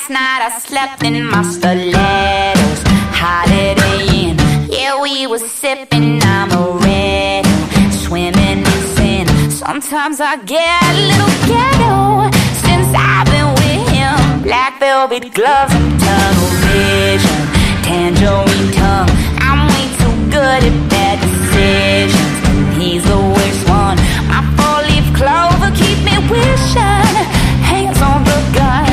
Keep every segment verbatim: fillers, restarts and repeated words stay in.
Last night I slept in my stilettos, Holiday Inn. Yeah, we were sipping amaretto, swimming in sin. Sometimes I get a little ghetto since I've been with him. Black velvet gloves and tunnel vision, tangerine tongue. I'm way too good at bad decisions, and he's the worst one. My four-leaf clover keep me wishing, hands on the gun.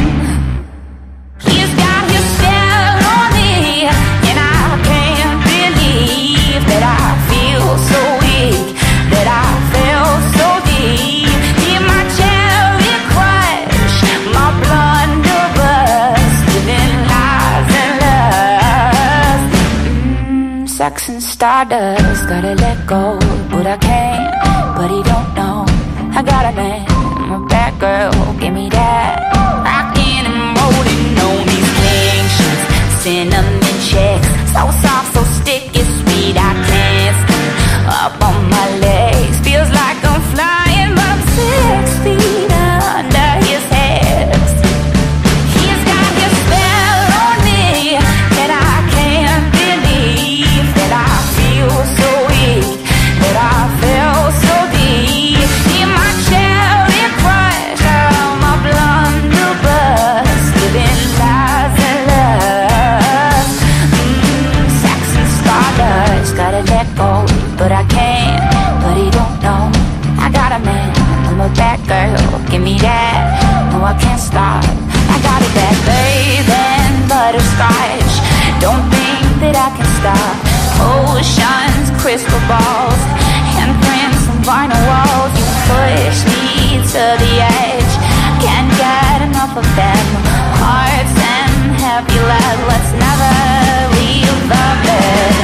He's got his spell on me, and I can't believe that I feel so weak, that I fell so deep. Hear my chariot crash, my blunderbuss, giving lies and lust. Mm, sex and stardust, gotta let go, but I can't, but he don't know. I got a man, I'm a bad girl, give me that. Rockin' and rolling on these pink sheets, cinnamon checks, so soft, so sticky, sweet, I can't stand up on my legs. Feels like I'm flying, but I'm six feet under his hips. He's got his spell on me, that I can't believe, that I feel so weak, that I fell so deep. In my chariot crash, oh, my blunderbuss, giving lies and lust. Mm, sex and stardust, gotta let go, but I can't, but he don't know. I got a man, I'm a bad girl, give me that. No, I can't stop, I got it that babe and butterscotch. Don't think that I can stop. Oceans, crystal balls, handprints on vinyl walls. You push me to the edge, can't get enough of them. Hearts and happy love, let's never leave the bed.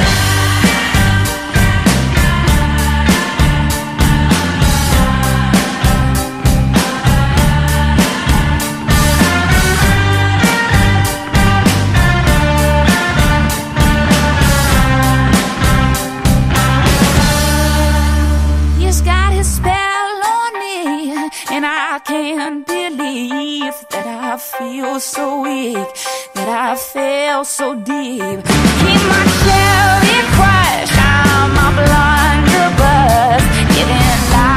He's got his spell on me, and I can't believe that I feel so weak, that I fell so deep. Keep my chariot crash, I'm a blunderbuss, giving life.